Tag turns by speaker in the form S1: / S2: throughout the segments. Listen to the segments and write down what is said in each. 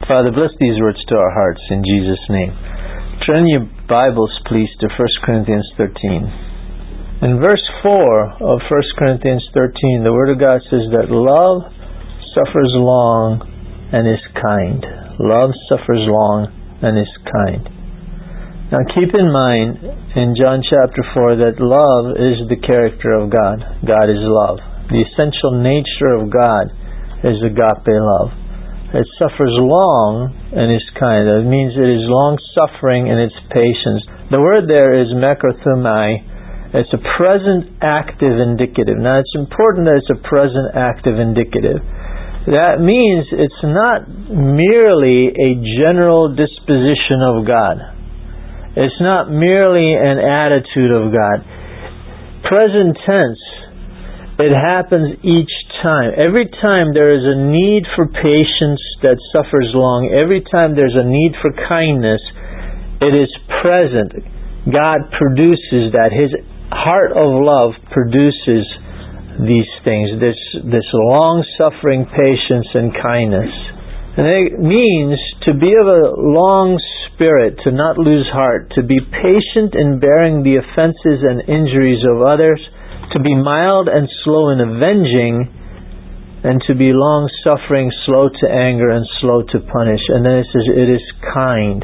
S1: Father, bless these words to our hearts in Jesus' name. Turn your Bibles, please, to 1 Corinthians 13. In verse 4 of 1 Corinthians 13, the Word of God says that love suffers long and is kind. Love suffers long and is kind. Now keep in mind in John chapter 4 that love is the character of God. God is love. The essential nature of God is agape love. It suffers long and is kind. That means it is long-suffering in its patience. The word there is makrothumai. It's a present active indicative. Now it's important that it's a present active indicative. That means it's not merely a general disposition of God. It's not merely an attitude of God. Present tense, it happens each time. Every time there is a need for patience that suffers long, every time there's a need for kindness, it is present. God produces that. His heart of love produces these things, this long-suffering patience and kindness. And it means to be of a long spirit, to not lose heart, to be patient in bearing the offenses and injuries of others, to be mild and slow in avenging, and to be long-suffering, slow to anger, and slow to punish. And then it says it is kind.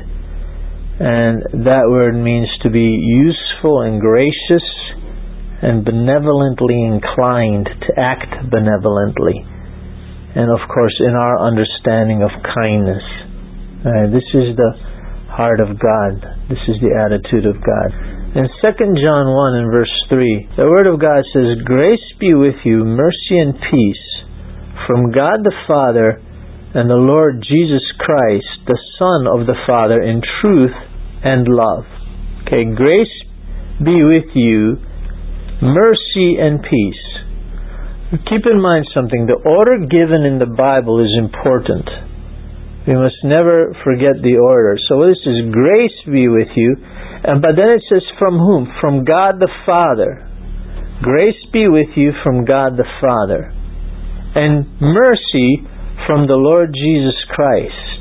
S1: And that word means to be useful and gracious and benevolently inclined, to act benevolently. And of course, in our understanding of kindness. This is the heart of God. This is the attitude of God. In 2 John 1 and verse 3, the Word of God says, "Grace be with you, mercy and peace, from God the Father and the Lord Jesus Christ, the Son of the Father, in truth and love." Okay, grace be with you, mercy and peace. Keep in mind something. The order given in the Bible is important. We must never forget the order. So this is grace be with you. But then it says from whom? From God the Father. Grace be with you from God the Father. And mercy from the Lord Jesus Christ.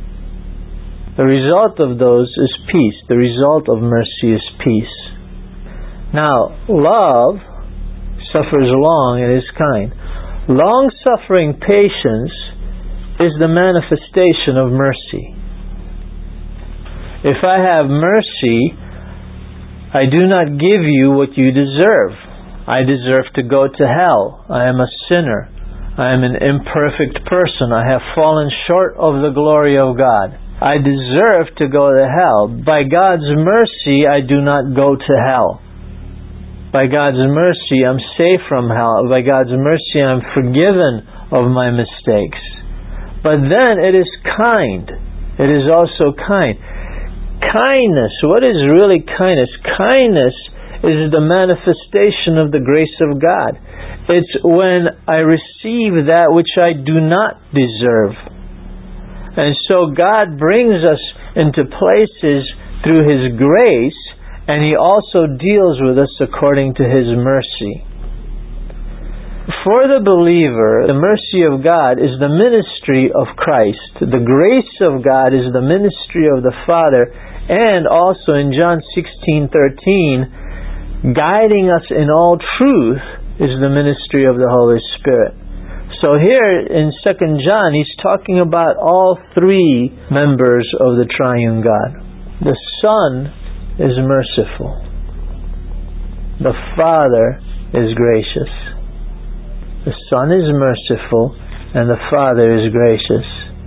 S1: The result of those is peace. The result of mercy is peace. Now, love suffers long and is kind. Long-suffering patience is the manifestation of mercy. If I have mercy, I do not give you what you deserve. I deserve to go to hell. I am a sinner. I am an imperfect person. I have fallen short of the glory of God. I deserve to go to hell. By God's mercy, I do not go to hell. By God's mercy, I'm safe from hell. By God's mercy, I'm forgiven of my mistakes. But then it is kind. It is also kind. Kindness. What is really kindness? Kindness is the manifestation of the grace of God. It's when I receive that which I do not deserve. And so God brings us into places through His grace, and He also deals with us according to His mercy. For the believer, the mercy of God is the ministry of Christ. The grace of God is the ministry of the Father. And also in John 16:13, guiding us in all truth is the ministry of the Holy Spirit. So here in 2 John, he's talking about all three members of the triune God. The Son is merciful. The Father is gracious. The Son is merciful and the Father is gracious.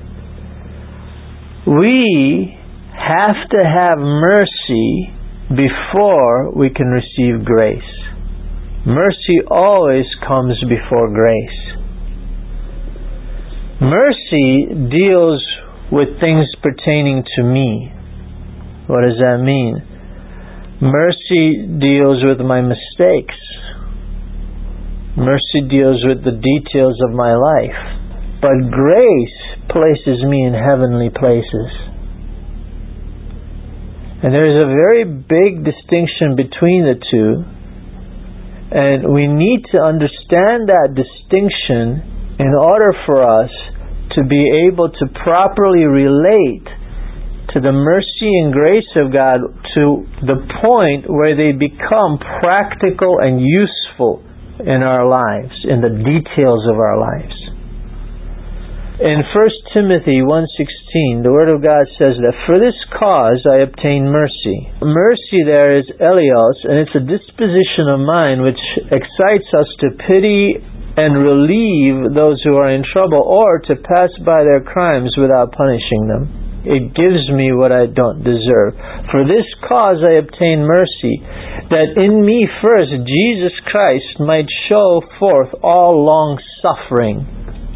S1: We have to have mercy before we can receive grace. Mercy always comes before grace. Mercy deals with things pertaining to me. What does that mean? Mercy deals with my mistakes. Mercy deals with the details of my life. But grace places me in heavenly places. And there is a very big distinction between the two. And we need to understand that distinction in order for us to be able to properly relate to the mercy and grace of God to the point where they become practical and useful in our lives, in the details of our lives. In 1 Timothy 1:16, the Word of God says that for this cause I obtained mercy. Mercy there is eleos, and it's a disposition of mind which excites us to pity and relieve those who are in trouble, or to pass by their crimes without punishing them. It gives me what I don't deserve. For this cause I obtained mercy, that in me first Jesus Christ might show forth all long suffering,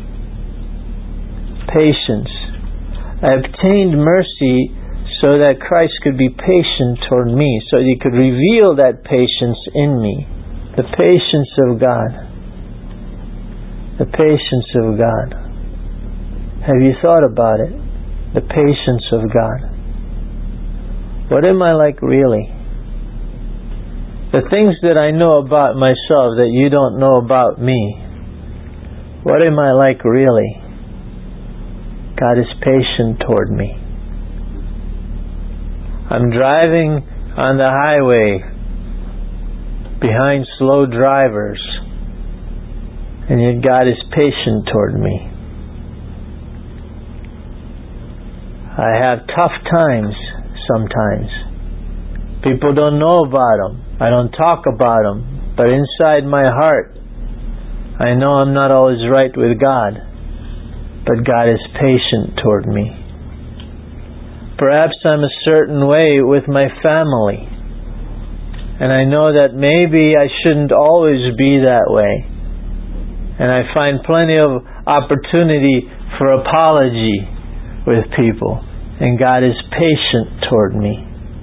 S1: patience. I obtained mercy so that Christ could be patient toward me, so that He could reveal that patience in me. The patience of God. The patience of God. Have you thought about it? The patience of God. What am I like really? The things that I know about myself that you don't know about me. What am I like really? God is patient toward me. I'm driving on the highway behind slow drivers, and yet God is patient toward me. I have tough times sometimes. People don't know about them. I don't talk about them. But inside my heart, I know I'm not always right with God. But God is patient toward me. Perhaps I'm a certain way with my family. And I know that maybe I shouldn't always be that way. And I find plenty of opportunity for apology with people. And God is patient toward me.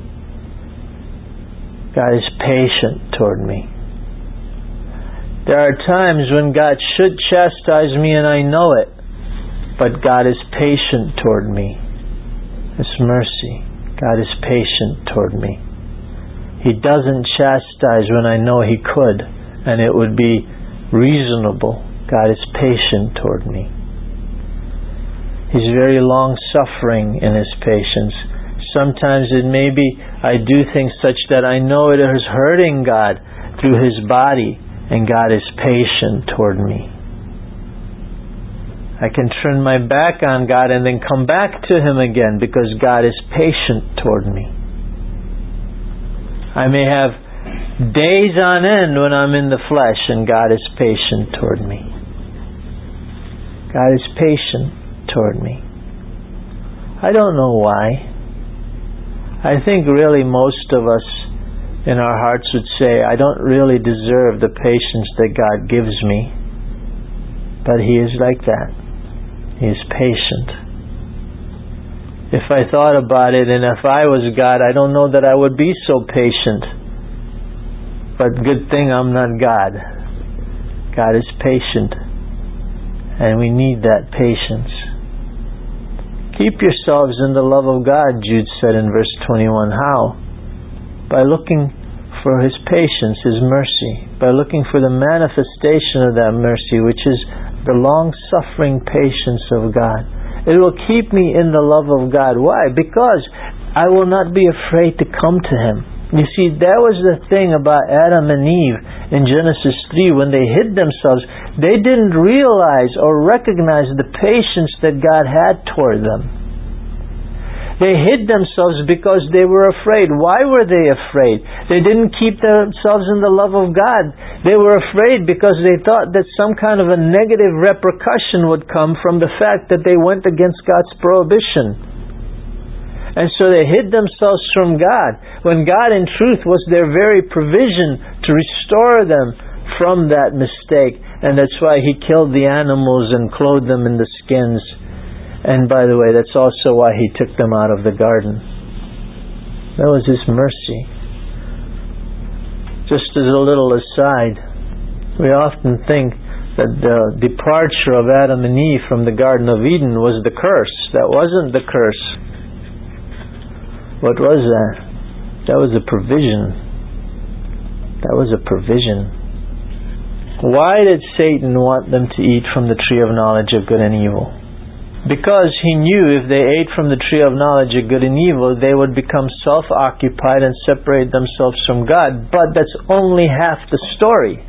S1: God is patient toward me. There are times when God should chastise me and I know it, but God is patient toward me. It's mercy. God is patient toward me. He doesn't chastise when I know He could, and it would be reasonable. God is patient toward me. He's very long-suffering in His patience. Sometimes it may be I do things such that I know it is hurting God through His body, and God is patient toward me. I can turn my back on God and then come back to Him again because God is patient toward me. I may have days on end when I'm in the flesh, and God is patient toward me. God is patient toward me. I don't know why. I think really most of us in our hearts would say, I don't really deserve the patience that God gives me. But He is like that. He is patient. If I thought about it, and if I was God, I don't know that I would be so patient. But good thing I'm not God. God is patient. And we need that patience. Keep yourselves in the love of God, Jude said in verse 21. How? By looking for His patience, His mercy. By looking for the manifestation of that mercy, which is the long-suffering patience of God. It will keep me in the love of God. Why? Because I will not be afraid to come to Him. You see, that was the thing about Adam and Eve in Genesis 3 when they hid themselves. They didn't realize or recognize the patience that God had toward them. They hid themselves because they were afraid. Why were they afraid? They didn't keep themselves in the love of God. They were afraid because they thought that some kind of a negative repercussion would come from the fact that they went against God's prohibition. And so they hid themselves from God, when God in truth was their very provision to restore them from that mistake. And that's why He killed the animals and clothed them in the skins. And by the way, that's also why He took them out of the garden. That was His mercy. Just as a little aside, we often think that the departure of Adam and Eve from the Garden of Eden was the curse. That wasn't the curse. What was that? That was a provision. That was a provision. Why did Satan want them to eat from the tree of knowledge of good and evil? Because He knew if they ate from the tree of knowledge of good and evil, they would become self-occupied and separate themselves from God. But that's only half the story.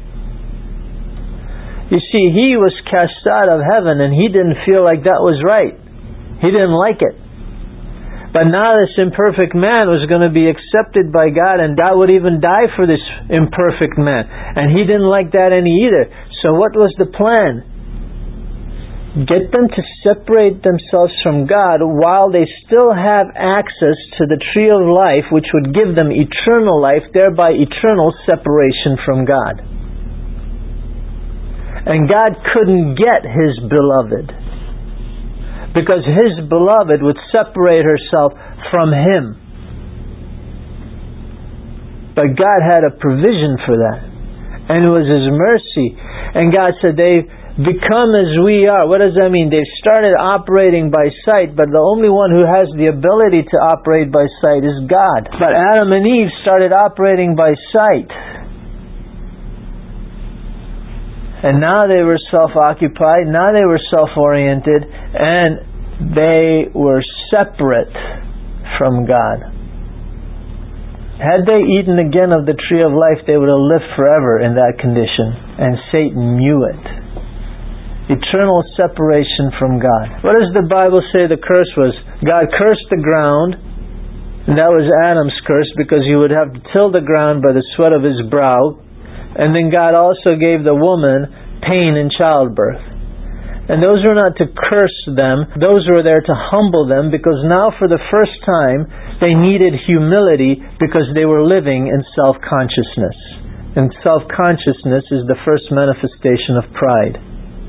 S1: You see, He was cast out of heaven and He didn't feel like that was right. He didn't like it. But now this imperfect man was going to be accepted by God, and God would even die for this imperfect man. And He didn't like that any either. So what was the plan? Get them to separate themselves from God while they still have access to the tree of life, which would give them eternal life, thereby eternal separation from God. And God couldn't get His beloved, because His beloved would separate herself from Him. But God had a provision for that, and it was His mercy. And God said, they've become as we are. What does that mean? They've started operating by sight, but the only one who has the ability to operate by sight is God. But Adam and Eve started operating by sight. And now they were self-occupied, now they were self-oriented, and they were separate from God. Had they eaten again of the tree of life, they would have lived forever in that condition. And Satan knew it. Eternal separation from God. What does the Bible say the curse was? God cursed the ground, and that was Adam's curse, because he would have to till the ground by the sweat of his brow. And then God also gave the woman pain in childbirth. And those were not to curse them, those were there to humble them, because now for the first time they needed humility, because they were living in self-consciousness. And self-consciousness is the first manifestation of pride.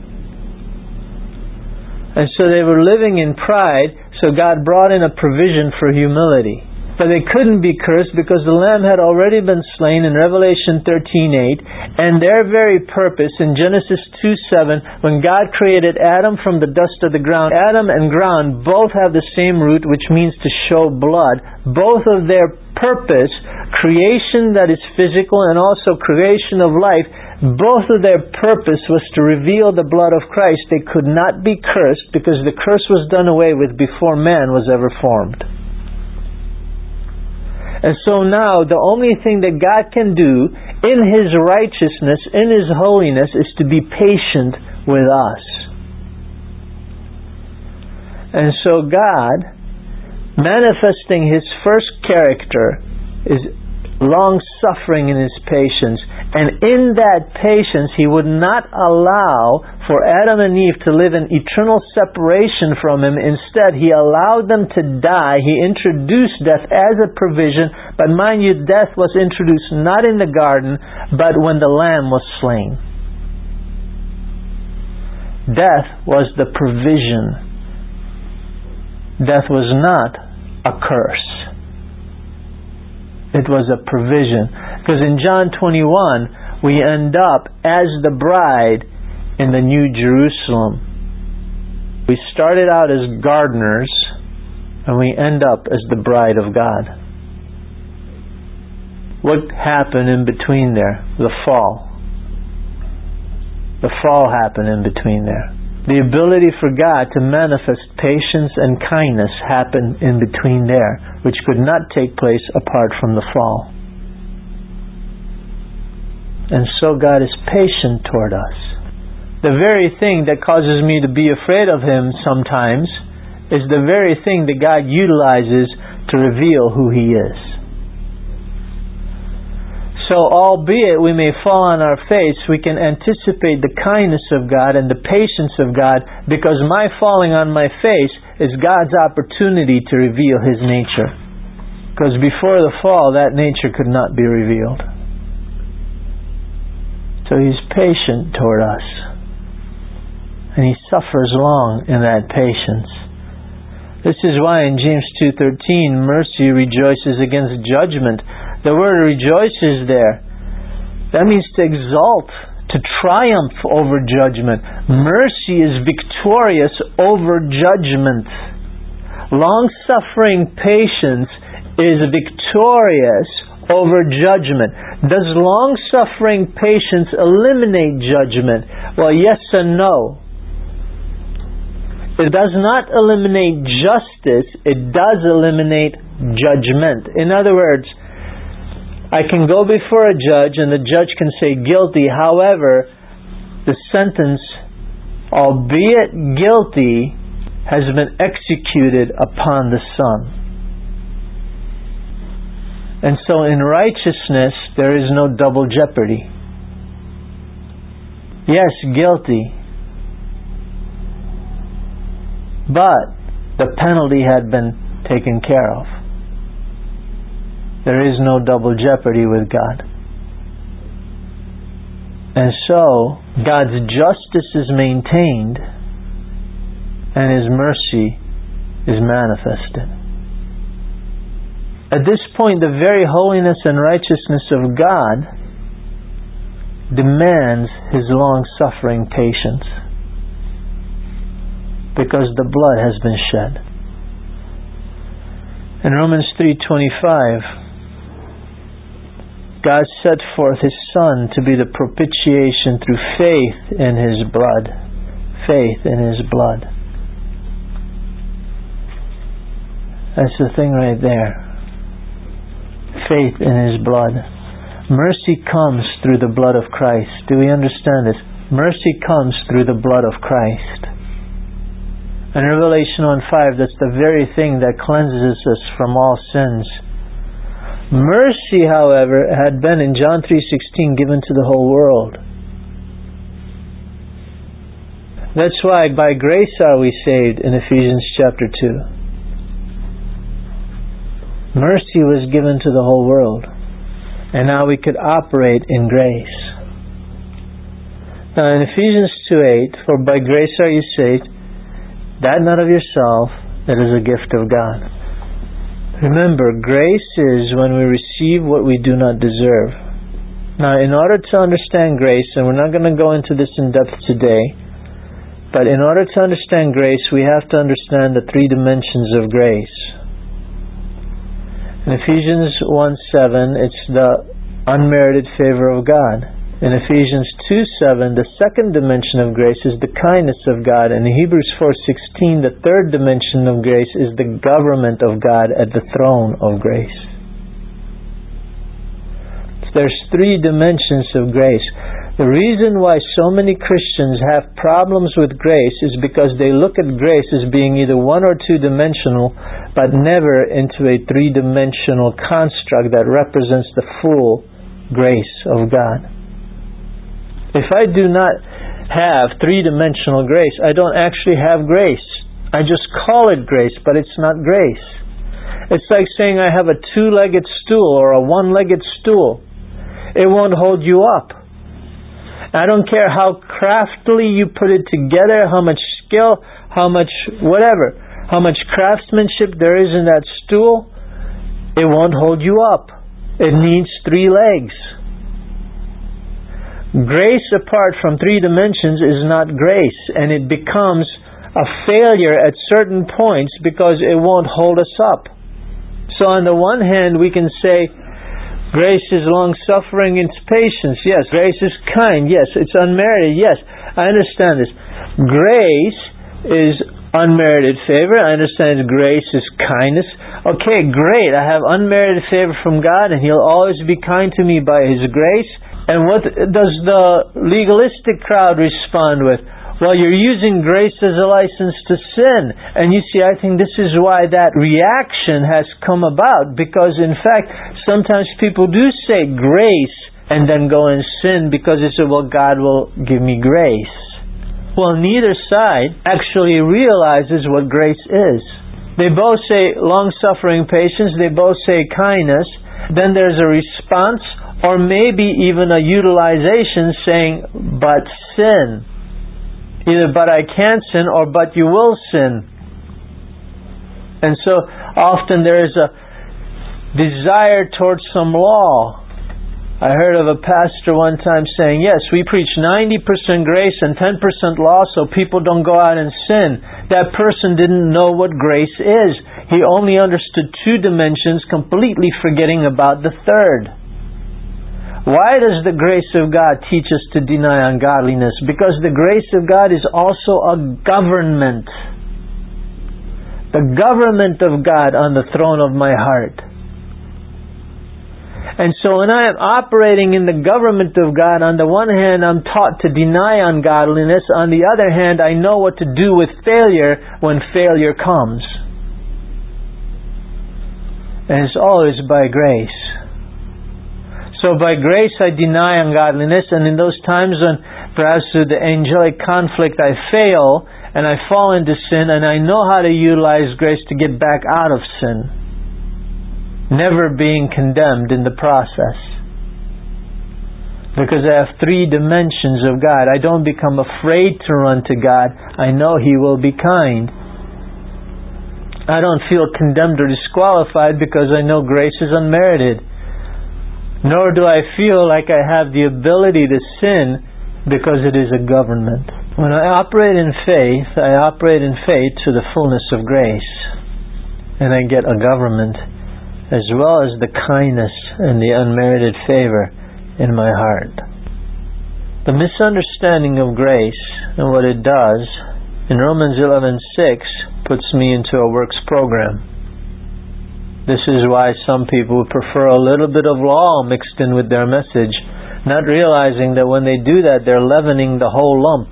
S1: And so they were living in pride, so God brought in a provision for humility. But they couldn't be cursed because the Lamb had already been slain in Revelation 13:8, and their very purpose in Genesis 2:7, when God created Adam from the dust of the ground. Adam and ground both have the same root, which means to show blood. Both of their purpose, creation that is physical and also creation of life, both of their purpose was to reveal the blood of Christ. They could not be cursed because the curse was done away with before man was ever formed. And so now the only thing that God can do in His righteousness, in His holiness, is to be patient with us. And so God, manifesting His first character, is long-suffering in His patience. And in that patience, He would not allow for Adam and Eve to live in eternal separation from Him. Instead, He allowed them to die. He introduced death as a provision. But mind you, death was introduced not in the garden, but when the Lamb was slain. Death was the provision. Death was not a curse. It was a provision. Because in John 21, we end up as the bride in the New Jerusalem. We started out as gardeners, and we end up as the bride of God. What happened in between there? The fall. The fall happened in between there. The ability for God to manifest patience and kindness happened in between there, which could not take place apart from the fall. And so God is patient toward us. The very thing that causes me to be afraid of Him sometimes is the very thing that God utilizes to reveal who He is. So albeit we may fall on our face, we can anticipate the kindness of God and the patience of God, because my falling on my face is God's opportunity to reveal His nature. Because before the fall, that nature could not be revealed. So He's patient toward us. And He suffers long in that patience. This is why in James 2:13, mercy rejoices against judgment. The word rejoices there. That means to exalt, to triumph over judgment. Mercy is victorious over judgment. Long-suffering patience is victorious over judgment. Does long-suffering patience eliminate judgment? Well, yes and no. It does not eliminate justice, it does eliminate judgment. In other words, I can go before a judge and the judge can say guilty. However, the sentence, albeit guilty, has been executed upon the Son. And so in righteousness, there is no double jeopardy. Yes, guilty. But the penalty had been taken care of. There is no double jeopardy with God. And so, God's justice is maintained and His mercy is manifested. At this point, the very holiness and righteousness of God demands His long-suffering patience, because the blood has been shed. In Romans 3:25, God set forth His Son to be the propitiation through faith in His blood. Faith in His blood. That's the thing right there. Faith in His blood. Mercy comes through the blood of Christ. Do we understand this? Mercy comes through the blood of Christ. In Revelation 1:5, that's the very thing that cleanses us from all sins. Mercy, however, had been in John 3:16 given to the whole world. That's why by grace are we saved in Ephesians chapter 2. Mercy was given to the whole world, and now we could operate in grace. Now in Ephesians 2:8, for by grace are you saved, that not of yourself, that is a gift of God. Remember, grace is when we receive what we do not deserve. Now, in order to understand grace, and we're not going to go into this in depth today, but in order to understand grace, we have to understand the three dimensions of grace. In Ephesians 1:7, it's the unmerited favor of God. In Ephesians 2:7, the second dimension of grace is the kindness of God. In Hebrews 4:16, the third dimension of grace is the government of God at the throne of grace. So there's three dimensions of grace. The reason why so many Christians have problems with grace is because they look at grace as being either one or two dimensional, but never into a three-dimensional construct that represents the full grace of God. If I do not have three-dimensional grace, I don't actually have grace. I just call it grace, but it's not grace. It's like saying I have a two-legged stool or a one-legged stool. It won't hold you up. I don't care how craftily you put it together, how much skill, how much whatever, how much craftsmanship there is in that stool, it won't hold you up. It needs three legs. Grace apart from three dimensions is not grace, and it becomes a failure at certain points because it won't hold us up. So on the one hand, we can say grace is long-suffering, it's patience. Yes, grace is kind. Yes, it's unmerited. Yes, I understand this. Grace is unmerited favor. I understand grace is kindness. Okay, great. I have unmerited favor from God, and He'll always be kind to me by His grace. And what does the legalistic crowd respond with? Well, you're using grace as a license to sin. And you see, I think this is why that reaction has come about. Because in fact, sometimes people do say grace and then go and sin because they say, well, God will give me grace. Well, neither side actually realizes what grace is. They both say long-suffering patience. They both say kindness. Then there's a response, or maybe even a utilization saying, but sin. Either but I can't sin or but you will sin. And so often there is a desire towards some law. I heard of a pastor one time saying, yes, we preach 90% grace and 10% law so people don't go out and sin. That person didn't know what grace is. He only understood two dimensions, completely forgetting about the third. Why does the grace of God teach us to deny ungodliness? Because the grace of God is also a government. The government of God on the throne of my heart. And so when I am operating in the government of God, on the one hand I'm taught to deny ungodliness, on the other hand I know what to do with failure when failure comes. And it's always by grace. So by grace I deny ungodliness, and in those times when perhaps through the angelic conflict I fail and I fall into sin, and I know how to utilize grace to get back out of sin, never being condemned in the process. Because I have three dimensions of God. I don't become afraid to run to God. I know He will be kind. I don't feel condemned or disqualified because I know grace is unmerited. Nor do I feel like I have the ability to sin because it is a government. When I operate in faith to the fullness of grace. And I get a government as well as the kindness and the unmerited favor in my heart. The misunderstanding of grace and what it does in Romans 11:6 puts me into a works program. This is why some people would prefer a little bit of law mixed in with their message, not realizing that when they do that, they're leavening the whole lump.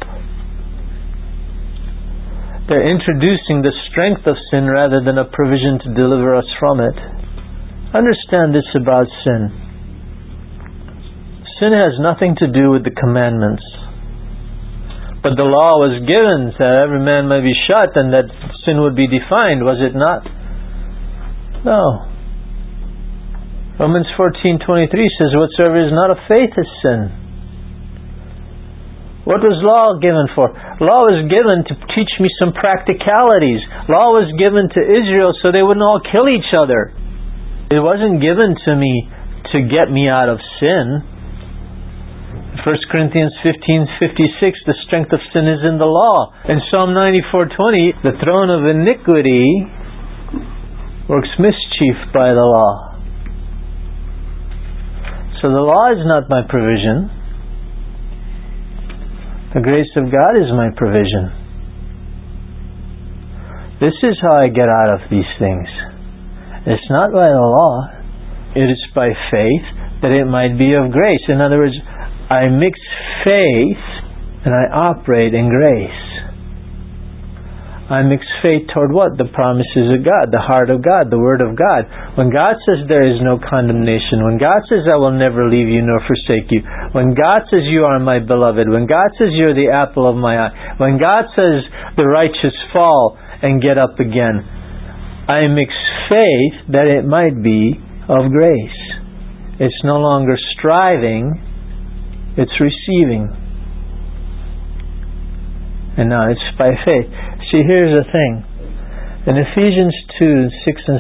S1: They're introducing the strength of sin rather than a provision to deliver us from it. Understand this about sin. Sin has nothing to do with the commandments. But the law was given that every man might be shut and that sin would be defined, was it not? No. Romans 14:23 says, whatsoever is not of faith is sin. What was law given for? Law was given to teach me some practicalities. Law was given to Israel so they wouldn't all kill each other. It wasn't given to me to get me out of sin. 1 Corinthians 15:56, the strength of sin is in the law. In Psalm 94:20, the throne of iniquity works mischief by the law. So the law is not my provision. The grace of God is my provision. This is how I get out of these things. It's not by the law. It is by faith that it might be of grace. In other words, I mix faith and I operate in grace. I mix faith toward what? The promises of God, the heart of God, the Word of God. When God says there is no condemnation, when God says I will never leave you nor forsake you, when God says you are my beloved, when God says you're the apple of my eye, when God says the righteous fall and get up again, I mix faith that it might be of grace. It's no longer striving, it's receiving. And now it's by faith. See, here's the thing. In Ephesians 2:6 and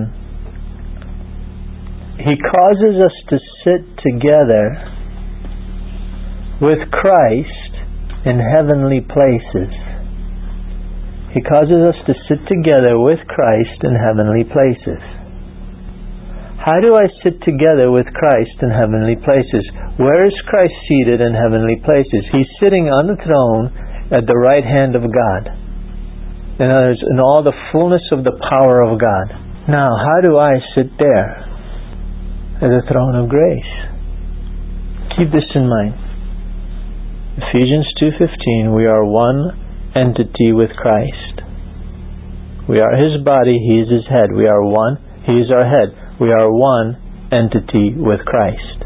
S1: 7, He causes us to sit together with Christ in heavenly places. He causes us to sit together with Christ in heavenly places. How do I sit together with Christ in heavenly places? Where is Christ seated in heavenly places? He's sitting on the throne at the right hand of God. In other words, in all the fullness of the power of God. Now, how do I sit there? At the throne of grace. Keep this in mind. Ephesians 2:15, we are one entity with Christ. We are His body, He is His head. We are one, He is our head. We are one entity with Christ.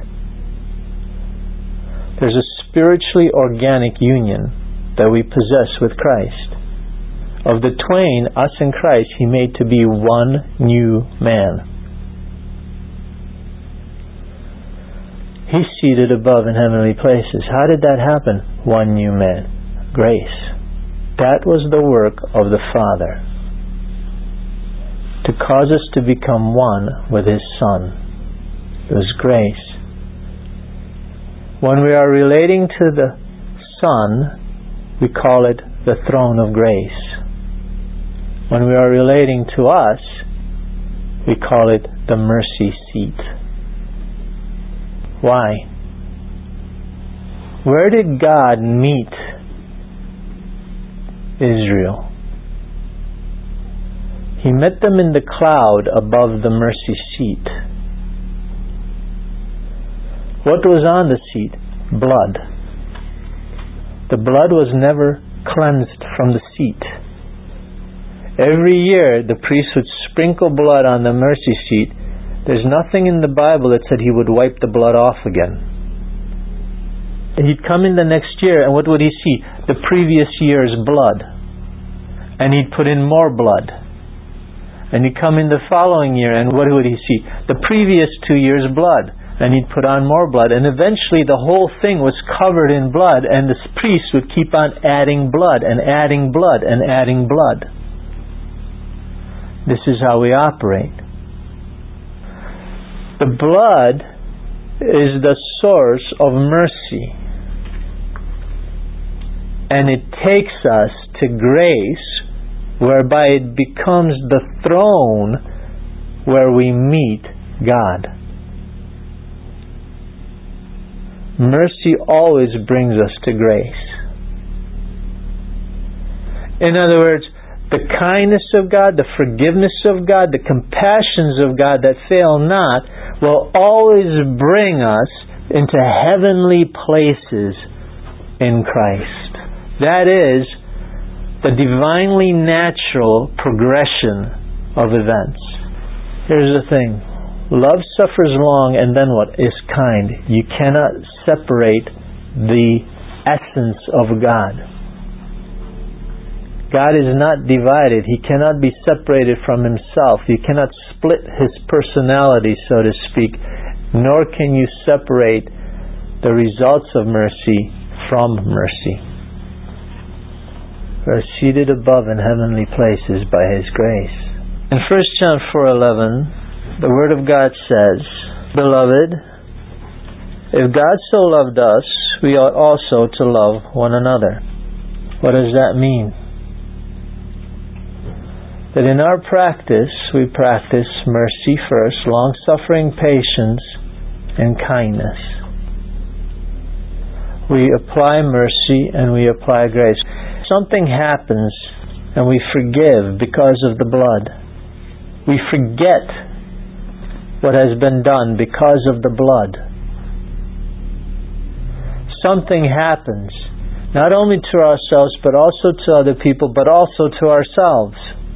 S1: There's a spiritually organic union that we possess with Christ. Of the twain, us and Christ, He made to be one new man. He's seated above in heavenly places. How did that happen? One new man. Grace. That was the work of the Father. To cause us to become one with His Son. It was grace. When we are relating to the Son, we call it the throne of grace. When we are relating to us, we call it the mercy seat. Why? Where did God meet Israel? He met them in the cloud above the mercy seat. What was on the seat? Blood. The blood was never cleansed from the seat. Every year the priest would sprinkle blood on the mercy seat. There's nothing in the Bible that said he would wipe the blood off again. He'd come in the next year, and what would he see? The previous year's blood. And he'd put in more blood. And he'd come in the following year, and what would he see? The previous 2 years' blood. And he'd put on more blood. And eventually the whole thing was covered in blood, and the priest would keep on adding blood and adding blood and adding blood. This is how we operate. The blood is the source of mercy. And it takes us to grace, whereby it becomes the throne where we meet God. Mercy always brings us to grace. In other words, the kindness of God, the forgiveness of God, the compassions of God that fail not will always bring us into heavenly places in Christ. That is the divinely natural progression of events. Here's the thing. Love suffers long, and then what? Is kind. You cannot separate the essence of God. God is not divided. He cannot be separated from Himself. You cannot split His personality, so to speak, nor can you separate the results of mercy from mercy. We are seated above in heavenly places by His grace. In 1 John 4:11, the Word of God says, "Beloved, if God so loved us, we ought also to love one another." What does that mean? That in our practice, we practice mercy first, long-suffering, patience, and kindness. We apply mercy and we apply grace. Something happens and we forgive because of the blood. We forget what has been done because of the blood. Something happens, not only to ourselves, but also to other people, but also to ourselves.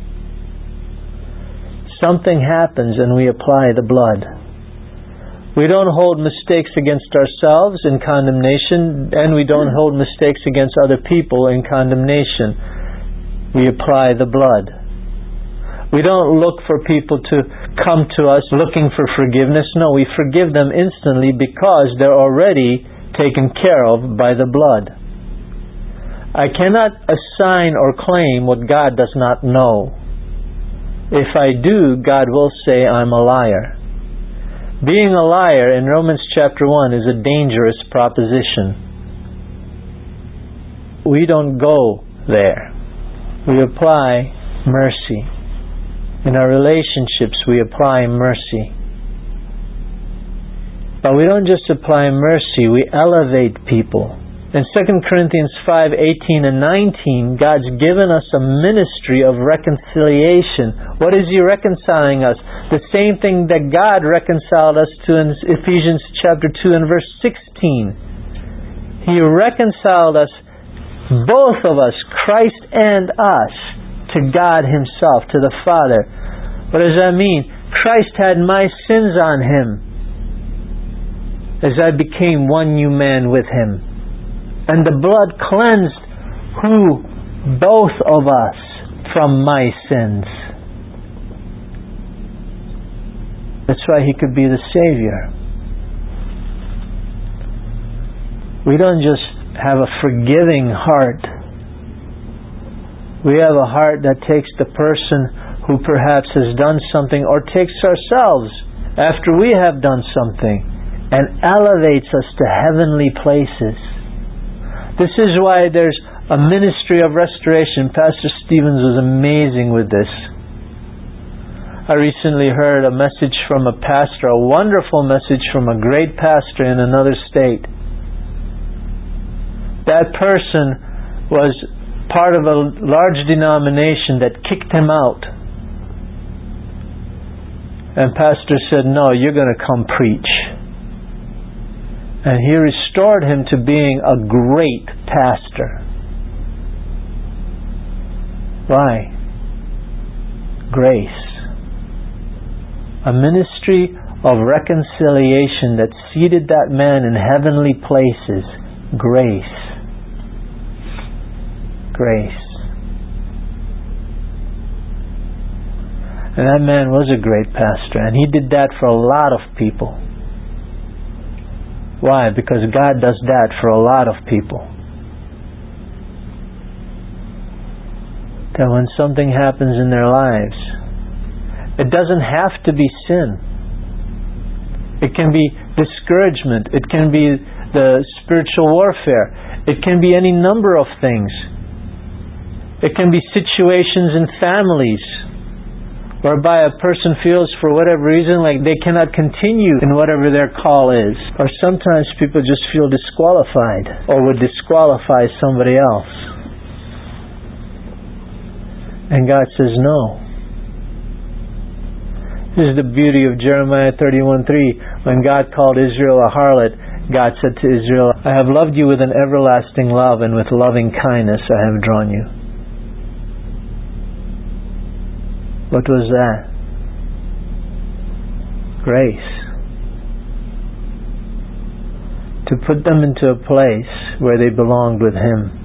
S1: Something happens and we apply the blood. We don't hold mistakes against ourselves in condemnation, and we don't hold mistakes against other people in condemnation. We apply the blood. We don't look for people to come to us looking for forgiveness. No, we forgive them instantly because they're already taken care of by the blood. I cannot assign or claim what God does not know. If I do, God will say I'm a liar. Being a liar in Romans chapter 1 is a dangerous proposition. We don't go there. We apply mercy. In our relationships, we apply mercy. But we don't just apply mercy, we elevate people. In 2 Corinthians 5:18 and 19, God's given us a ministry of reconciliation. What is He reconciling us? The same thing that God reconciled us to in Ephesians chapter 2 and verse 16. He reconciled us, both of us, Christ and us, to God Himself, to the Father. What does that mean? Christ had my sins on Him as I became one new man with Him. And the blood cleansed both of us from my sins. That's why He could be the Savior. We don't just have a forgiving heart. We have a heart that takes the person who perhaps has done something, or takes ourselves after we have done something, and elevates us to heavenly places. This is why there's a ministry of restoration. Pastor Stevens was amazing with this. I recently heard a message from a pastor, a wonderful message from a great pastor in another state. That person was part of a large denomination that kicked him out And pastor said, no, you're going to come preach. And he restored him to being a great pastor. Why? Grace. A ministry of reconciliation that seated that man in heavenly places. Grace. Grace. And that man was a great pastor, and he did that for a lot of people. Why? Because God does that for a lot of people. That when something happens in their lives, it doesn't have to be sin. It can be discouragement. It can be the spiritual warfare. It can be any number of things. It can be situations in families whereby a person feels for whatever reason like they cannot continue in whatever their call is. Or sometimes people just feel disqualified or would disqualify somebody else. And God says no. This is the beauty of Jeremiah 31:3. When God called Israel a harlot, God said to Israel, I have loved you with an everlasting love, and with loving kindness I have drawn you. What was that? Grace. To put them into a place where they belonged with Him.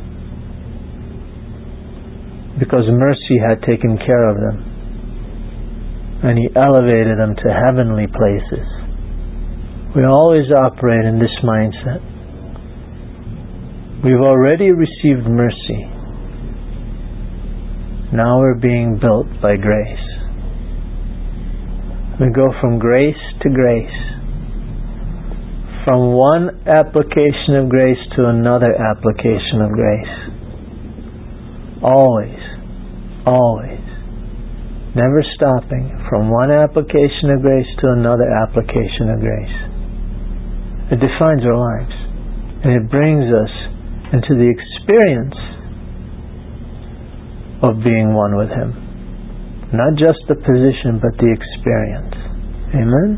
S1: Because mercy had taken care of them. And He elevated them to heavenly places. We always operate in this mindset. We've already received mercy. Now we're being built by grace. We go from grace to grace. From one application of grace to another application of grace. Always. Always. Never stopping from one application of grace to another application of grace. It defines our lives. And it brings us into the experience of being one with Him. Not just the position, but the experience. Amen?